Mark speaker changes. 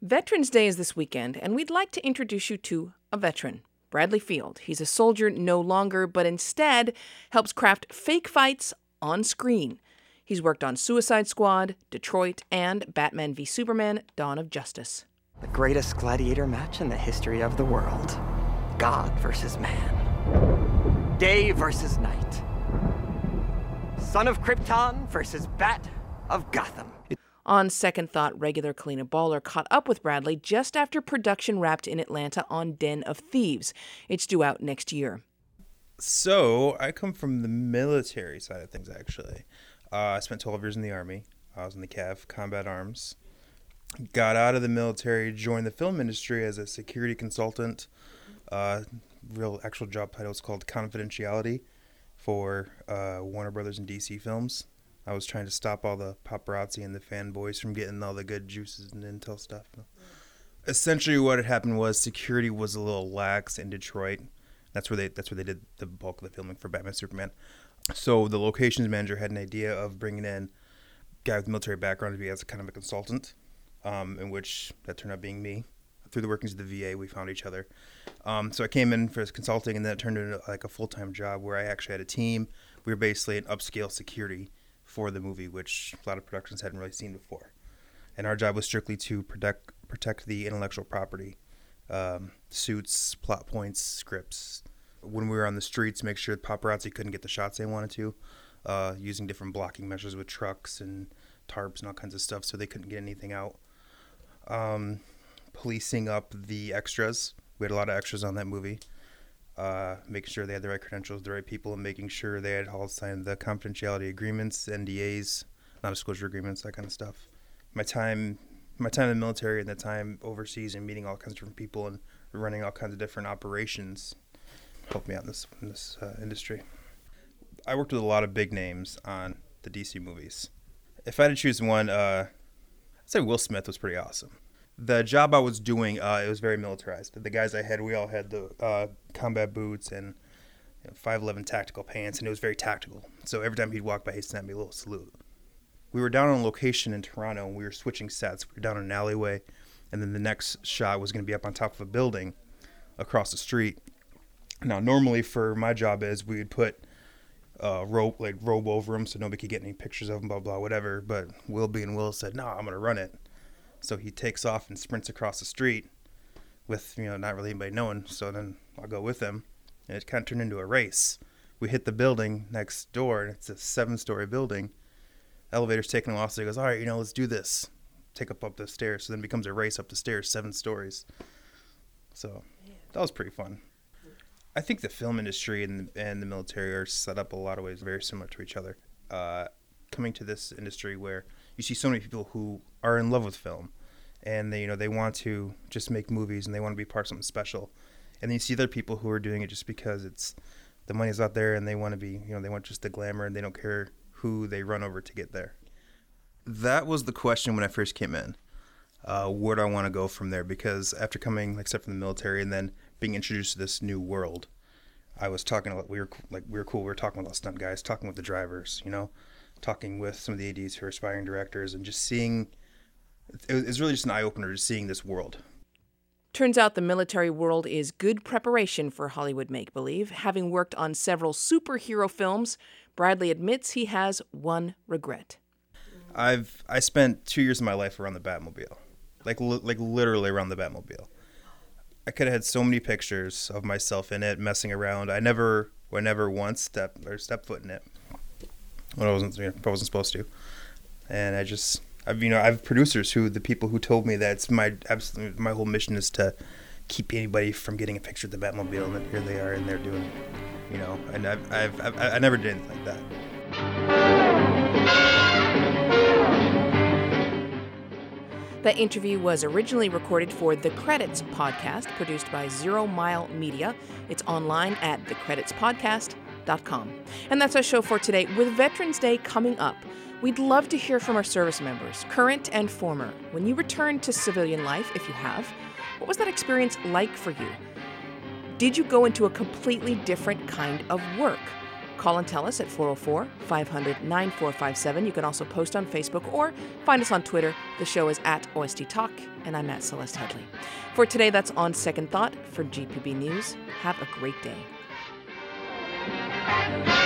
Speaker 1: Veterans Day is this weekend, and we'd like to introduce you to a veteran, Bradley Field. He's a soldier no longer, but instead helps craft fake fights on screen. He's worked on Suicide Squad, Detroit, and Batman v Superman: Dawn of Justice.
Speaker 2: The greatest gladiator match in the history of the world. God versus man. Day versus night. Son of Krypton versus Bat of Gotham.
Speaker 1: On second thought, regular Kalina Baller caught up with Bradley just after production wrapped in Atlanta on Den of Thieves. It's due out next year.
Speaker 3: So, I come from the military side of things, actually. I spent 12 years in the Army. I was in the CAV, Combat Arms. Got out of the military, joined the film industry as a security consultant. Real actual job title is called Confidentiality for Warner Brothers and DC Films. I was trying to stop all the paparazzi and the fanboys from getting all the good juices and intel stuff. Essentially, what had happened was security was a little lax in Detroit. That's where they did the bulk of the filming for Batman Superman. So the locations manager had an idea of bringing in a guy with military background to be as a kind of a consultant, in which that turned out being me. Through the workings of the VA, we found each other. So I came in for consulting, and then it turned into like a full-time job where I actually had a team. We were basically an upscale security for the movie, which a lot of productions hadn't really seen before. And our job was strictly to protect the intellectual property, suits, plot points, scripts. When we were on the streets, make sure the paparazzi couldn't get the shots they wanted to, using different blocking measures with trucks and tarps and all kinds of stuff so they couldn't get anything out. Policing up the extras. We had a lot of extras on that movie. Making sure they had the right credentials, the right people, and making sure they had all signed the confidentiality agreements, NDAs, non-disclosure agreements, that kind of stuff. My time in the military and the time overseas and meeting all kinds of different people and running all kinds of different operations helped me out in this industry. I worked with a lot of big names on the DC movies. If I had to choose one, I'd say Will Smith was pretty awesome. The job I was doing, it was very militarized. The guys I had, we all had the combat boots and 5'11" tactical pants, and it was very tactical. So every time he'd walk by, he'd snap me a little salute. We were down on location in Toronto, and we were switching sets. We were down in an alleyway, and then the next shot was going to be up on top of a building across the street. Now, normally for my job is we would put robe over him so nobody could get any pictures of him, blah, blah, whatever. But Will being Will said, no, I'm going to run it. So he takes off and sprints across the street with, not really anybody knowing. So then I'll go with him. And it kind of turned into a race. We hit the building next door, and it's a 7-story building. Elevator's taking off, so he goes, all right, let's do this. Take up the stairs. So then it becomes a race up the stairs, 7 stories. So that was pretty fun. I think the film industry and the military are set up a lot of ways very similar to each other. Coming to this industry where you see so many people who are in love with film, and they want to just make movies and they want to be part of something special, and then you see other people who are doing it just because the money's out there and they want to be they want just the glamour and they don't care who they run over to get there. That was the question when I first came in. Where do I want to go from there? Because after coming, except from the military, and then being introduced to this new world, I was talking about we were cool. We were talking with all stunt guys, talking with the drivers, talking with some of the ADs who are aspiring directors, and just seeing. It was really just an eye opener, just seeing this world.
Speaker 1: Turns out the military world is good preparation for Hollywood make-believe. Having worked on several superhero films, Bradley admits he has one regret.
Speaker 3: I spent 2 years of my life around the Batmobile, like literally around the Batmobile. I could have had so many pictures of myself in it, messing around. I never once stepped foot in it when I wasn't supposed to. And I have producers the people who told me that it's my whole mission is to keep anybody from getting a picture of the Batmobile, and then here they are, and they're doing it, and I never did anything like that.
Speaker 1: That interview was originally recorded for The Credits podcast, produced by Zero Mile Media. It's online at thecreditspodcast.com. And that's our show for today. With Veterans Day coming up, we'd love to hear from our service members, current and former. When you return to civilian life, if you have, what was that experience like for you? Did you go into a completely different kind of work? Call and tell us at 404-500-9457. You can also post on Facebook or find us on Twitter. The show is at OST Talk, and I'm at Celeste Headley. For today, that's On Second Thought. For GPB News, have a great day.